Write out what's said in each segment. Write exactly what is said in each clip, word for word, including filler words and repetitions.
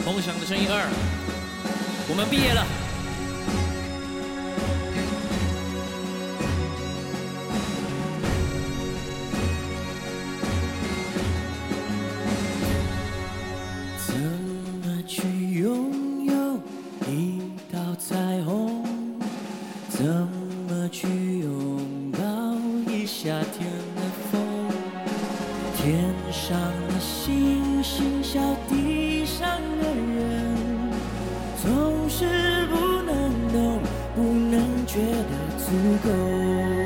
梦想的声音二，我们毕业了。 怎么去拥有一道彩虹？怎么去拥抱一夏天的风？天上的星星笑地上的人，总是不能懂，不能觉得足够。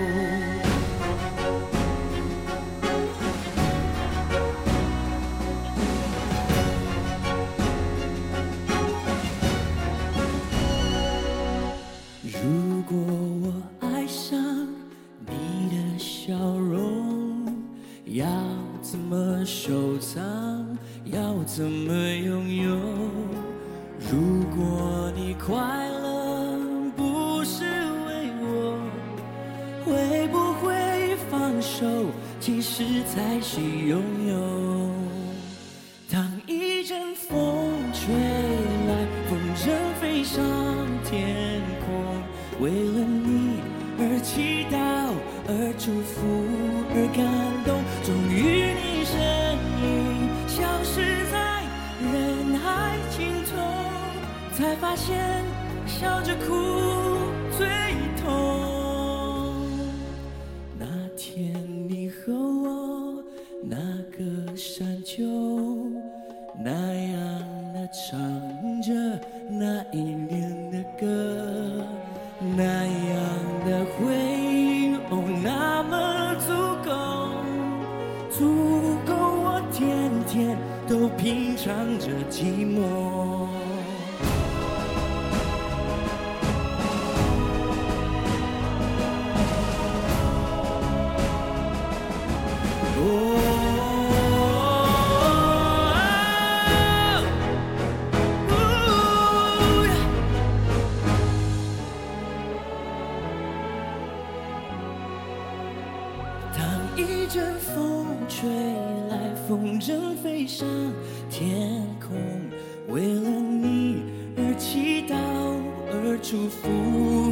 如果我爱上你的笑容，要怎么收藏？要怎么拥有？如果你快乐不是为我，会不会放手？其实才是拥有。当一阵风吹来，风筝飞上天空，为了你而祈祷，而祝福，而感动。终于你身影消失在人海尽头，才发现笑着哭最痛。那天你和我那个山丘，那样的唱着那一年的歌，那样的回忆，哦，那么足够，足够我天天都品尝着寂寞。一阵风吹来，风筝飞上天空，为了你而祈祷，而祝福，